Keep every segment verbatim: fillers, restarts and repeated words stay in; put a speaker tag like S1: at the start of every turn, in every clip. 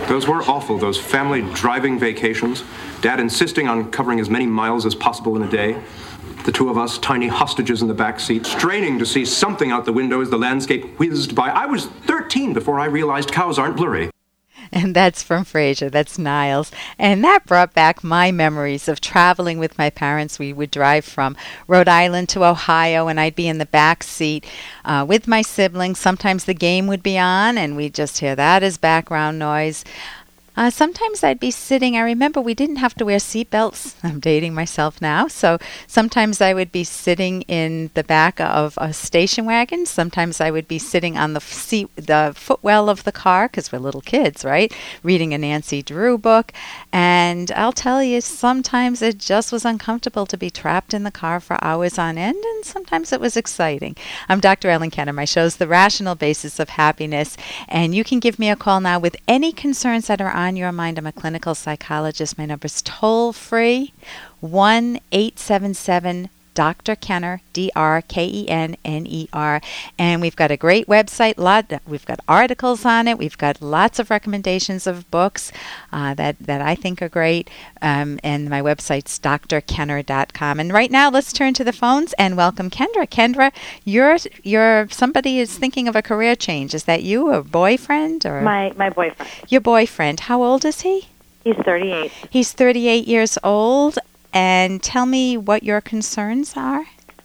S1: Those were awful, those family driving vacations. Dad insisting on covering as many miles as possible in a day. The two of us, tiny hostages in the back seat, straining to see something out the window as the landscape whizzed by. I was thirteen before I realized cows aren't blurry.
S2: And that's from Frasier. That's Niles. And that brought back my memories of traveling with my parents. We would drive from Rhode Island to Ohio, and I'd be in the back seat uh, with my siblings. Sometimes the game would be on, and we'd just hear that as background noise. Uh, sometimes I'd be sitting, I remember we didn't have to wear seatbelts. I'm dating myself now. So sometimes I would be sitting in the back of a station wagon. Sometimes I would be sitting on the seat, the footwell of the car, because we're little kids, right? Reading a Nancy Drew book. And I'll tell you, sometimes it just was uncomfortable to be trapped in the car for hours on end, and sometimes it was exciting. I'm Doctor Ellen Kenner. My show's The Rational Basis of Happiness, and you can give me a call now with any concerns that are on your mind. I'm a clinical psychologist. My number's toll free, one eight seven seven Doctor Kenner, D R K E N N E R. And we've got a great website. Lot, we've got articles on it. We've got lots of recommendations of books uh, that, that I think are great. Um, and my website's d r kenner dot com. And right now, let's turn to the phones and welcome Kendra. Kendra, you're you're somebody is thinking of a career change. Is that you, a boyfriend? Or
S3: My, my boyfriend.
S2: Your boyfriend. How old is he?
S3: He's thirty-eight.
S2: He's thirty-eight years old. And tell me what your concerns are.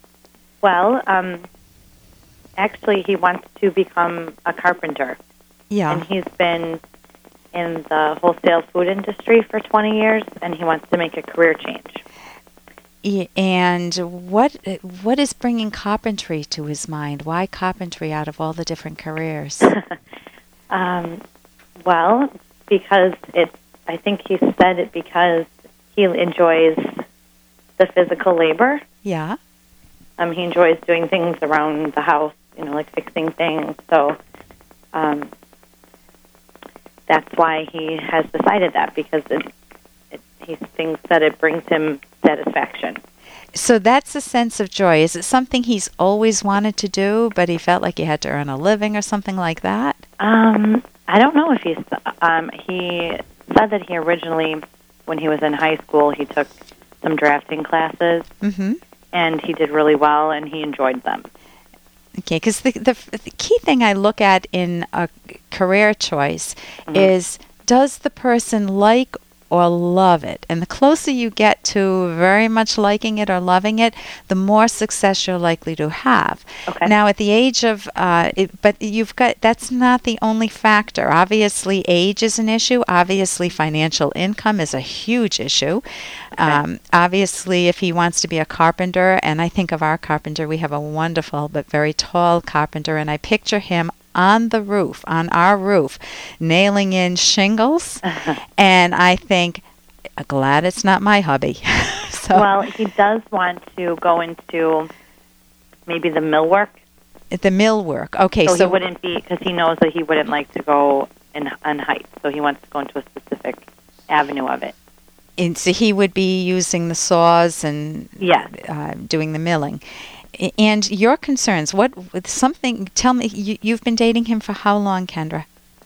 S3: Well, um, actually, he wants to become a carpenter.
S2: Yeah.
S3: And he's been in the wholesale food industry for twenty years, and he wants to make a career change.
S2: Yeah, and what what is bringing carpentry to his mind? Why carpentry out of all the different careers?
S3: um, well, because it. I think he said it because he enjoys the physical labor.
S2: Yeah.
S3: Um, he enjoys doing things around the house, you know, like fixing things. So um, that's why he has decided that, because it, it, he thinks that it brings him satisfaction.
S2: So that's a sense of joy. Is it something he's always wanted to do, but he felt like he had to earn a living or something like that?
S3: Um, I don't know if he's... Um, he said that he originally, when he was in high school, he took some drafting classes,
S2: mm-hmm.
S3: and he did really well, and he enjoyed them.
S2: Okay, because the, the the key thing I look at in a career choice mm-hmm. is, does the person like or love it? And the closer you get to very much liking it or loving it, the more success you're likely to have.
S3: Okay.
S2: Now, at the age of, uh, it, but you've got, that's not the only factor. Obviously, age is an issue. Obviously, financial income is a huge issue.
S3: Okay.
S2: Um, obviously, if he wants to be a carpenter, and I think of our carpenter, we have a wonderful but very tall carpenter, and I picture him on the roof, on our roof, nailing in shingles, and I think, glad it's not my hubby. so,
S3: well, he does want to go into maybe the millwork.
S2: The millwork, okay.
S3: So,
S2: so
S3: he wouldn't be, because he knows that he wouldn't like to go in on height, so he wants to go into a specific avenue of it.
S2: And so he would be using the saws and
S3: yeah.
S2: uh, doing the milling. And your concerns, what, with something, tell me, you, you've been dating him for how long, Kendra?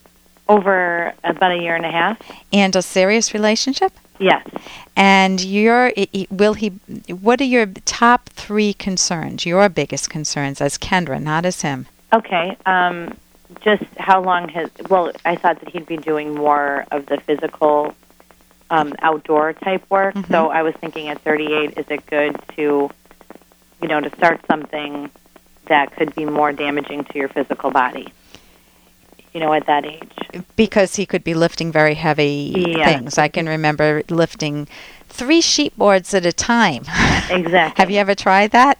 S3: Over about a year and a half.
S2: And a serious relationship?
S3: Yes.
S2: And your, will he, what are your top three concerns, your biggest concerns as Kendra, not as him?
S3: Okay. Um, just how long has, well, I thought that he'd be doing more of the physical um, outdoor type work. Mm-hmm. So I was thinking at thirty-eight, is it good to, you know, to start something that could be more damaging to your physical body, you know, at that age.
S2: Because he could be lifting very heavy
S3: yeah.
S2: things. I can remember lifting three sheet boards at a time.
S3: Exactly.
S2: Have you ever tried that?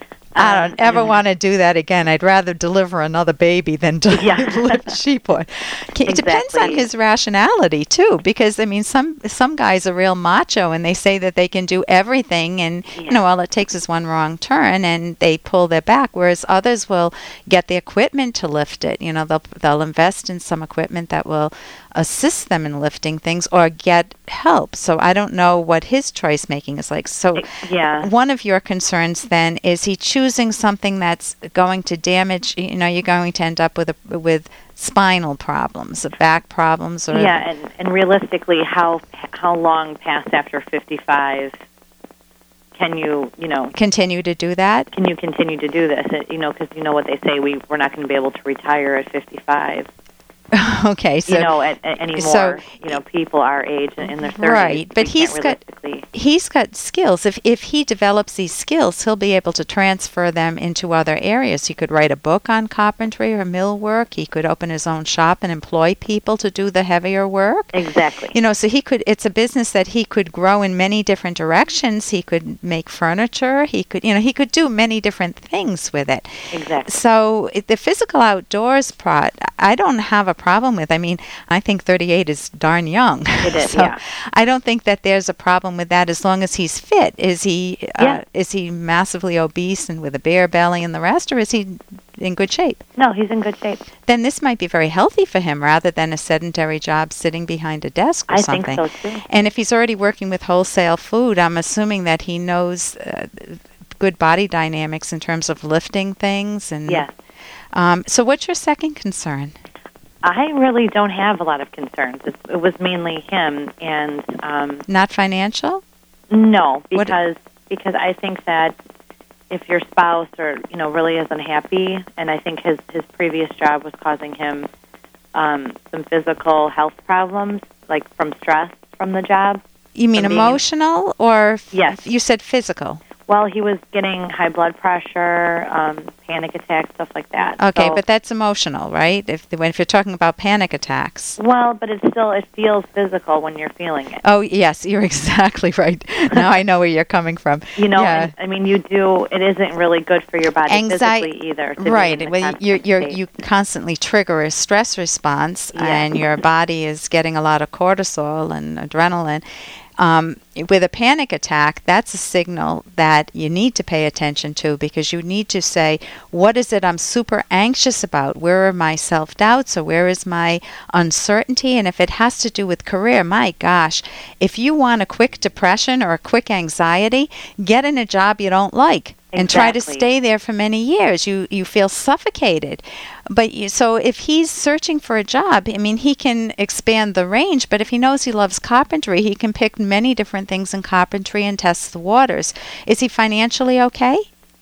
S2: I don't ever want to do that again. I'd rather deliver another baby than to
S3: yeah.
S2: lift sheep on. It
S3: exactly.
S2: depends on his rationality, too, because, I mean, some some guys are real macho, and they say that they can do everything, and,
S3: yeah.
S2: you know, all it takes is one wrong turn, and they pull their back, whereas others will get the equipment to lift it. You know, they'll, they'll invest in some equipment that will assist them in lifting things or get help. So I don't know what his choice making is like. So
S3: yeah.
S2: one of your concerns, then, is he choosing choosing something that's going to damage, you know, you're going to end up with a, with spinal problems, back problems, or
S3: yeah, and, and realistically, how how long past after fifty-five can you, you know,
S2: continue to do that?
S3: Can you continue to do this? It, you know, because you know what they say, we we're not going to be able to retire at fifty-five.
S2: Okay, so
S3: you know, at, at anymore,
S2: so,
S3: you know, people our age in their thirties,
S2: right? But he's got he's got skills. If if he develops these skills, he'll be able to transfer them into other areas. He could write a book on carpentry or millwork. He could open his own shop and employ people to do the heavier work.
S3: Exactly.
S2: You know, so he could. It's a business that he could grow in many different directions. He could make furniture. He could, you know, he could do many different things with it.
S3: Exactly.
S2: So the physical outdoors part, I don't have a problem with. I mean, I think thirty-eight is darn young.
S3: It is,
S2: so
S3: yeah.
S2: I don't think that there's a problem with that as long as he's fit. Is he uh,
S3: yeah.
S2: is he massively obese and with a bare belly and the rest, or is he in good shape?
S3: No, he's in good shape.
S2: Then this might be very healthy for him rather than a sedentary job sitting behind a desk or
S3: I
S2: something.
S3: I think so too.
S2: And if he's already working with wholesale food, I'm assuming that he knows uh, good body dynamics in terms of lifting things. And
S3: yes.
S2: Um, so what's your second concern?
S3: I really don't have a lot of concerns. It, it was mainly him, and um,
S2: not financial.
S3: No, because what? because I think that if your spouse or you know really is unhappy, and I think his his previous job was causing him um, some physical health problems, like from stress from the job.
S2: You mean emotional or
S3: yes?
S2: You said physical.
S3: Well, he was getting high blood pressure, um, panic attacks, stuff like that.
S2: Okay,
S3: so,
S2: but that's emotional, right? If if you're talking about panic attacks.
S3: Well, but it still it feels physical when you're feeling it.
S2: Oh yes, you're exactly right. Now I know where you're coming from.
S3: You know,
S2: yeah.
S3: and, I mean, you do. It isn't really good for your body
S2: Anxiety,
S3: physically either.
S2: Right. Well, you're you're
S3: state.
S2: you constantly trigger a stress response,
S3: yeah.
S2: and your body is getting a lot of cortisol and adrenaline. Um, with a panic attack, that's a signal that you need to pay attention to because you need to say, what is it I'm super anxious about? Where are my self-doubts or where is my uncertainty? And if it has to do with career, my gosh, if you want a quick depression or a quick anxiety, get in a job you don't like. And
S3: exactly.
S2: try to stay there for many years. You you feel suffocated. But you, so if he's searching for a job, I mean, he can expand the range, but if he knows he loves carpentry, he can pick many different things in carpentry and test the waters. Is he financially okay?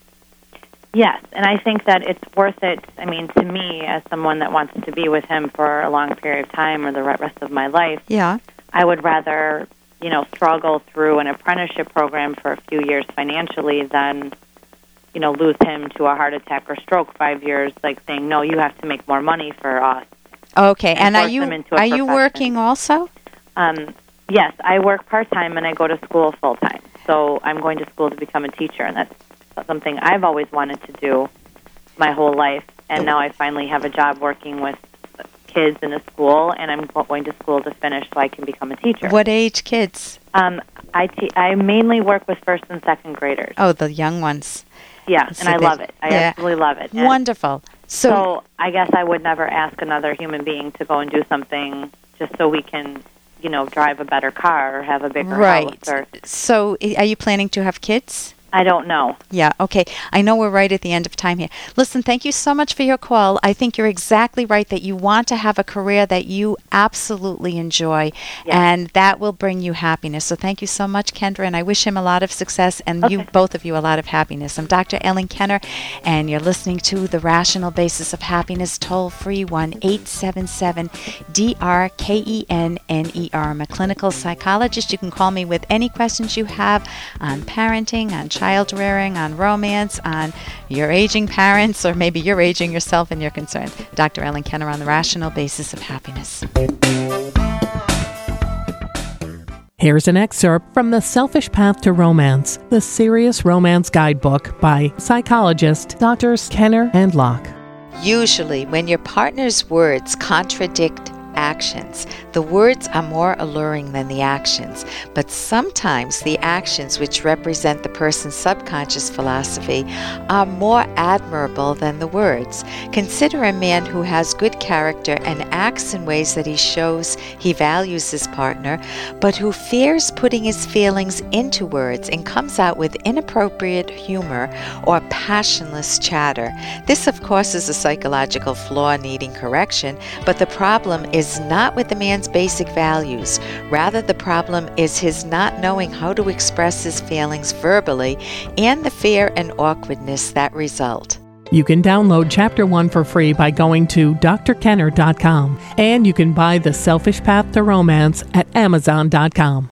S3: Yes, and I think that it's worth it. I mean, to me, as someone that wants to be with him for a long period of time or the rest of my life,
S2: yeah,
S3: I would rather, you know, struggle through an apprenticeship program for a few years financially than you know, lose him to a heart attack or stroke five years, like saying, no, you have to make more money for us.
S2: Okay, and,
S3: and
S2: are you are you working also?
S3: Um, yes, I work part-time and I go to school full-time. So I'm going to school to become a teacher, and that's something I've always wanted to do my whole life. And now I finally have a job working with kids in a school, and I'm going to school to finish so I can become a teacher.
S2: What age kids?
S3: Um, I, te- I mainly work with first and second graders.
S2: Oh, the young ones.
S3: Yeah,
S2: so
S3: and I love it. I
S2: yeah.
S3: absolutely love it. And
S2: wonderful. So,
S3: so I guess I would never ask another human being to go and do something just so we can, you know, drive a better car or have a bigger
S2: right.
S3: house. Or,
S2: so are you planning to have kids?
S3: I don't know.
S2: Yeah, okay. I know we're right at the end of time here. Listen, thank you so much for your call. I think you're exactly right that you want to have a career that you absolutely enjoy,
S3: yes.
S2: and that will bring you happiness. So thank you so much, Kendra, and I wish him a lot of success and
S3: okay.
S2: you, both of you, a lot of happiness. I'm Doctor Ellen Kenner, and you're listening to The Rational Basis of Happiness, toll-free one eight seven seven D R K E N N E R. I'm a clinical psychologist. You can call me with any questions you have on parenting, on child rearing, on romance, on your aging parents, or maybe you're aging yourself and you're concerned. Doctor Ellen Kenner on The Rational Basis of Happiness.
S4: Here's an excerpt from The Selfish Path to Romance, the Serious Romance Guidebook by psychologists Doctors Kenner and Locke.
S2: Usually, when your partner's words contradict actions. The words are more alluring than the actions, but sometimes the actions, which represent the person's subconscious philosophy, are more admirable than the words. Consider a man who has good character and acts in ways that he shows he values his partner, but who fears putting his feelings into words and comes out with inappropriate humor or passionless chatter. This, of course, is a psychological flaw needing correction, but the problem is not with the man's basic values. Rather, the problem is his not knowing how to express his feelings verbally and the fear and awkwardness that result.
S4: You can download Chapter one for free by going to d r kenner dot com, and you can buy The Selfish Path to Romance at amazon dot com.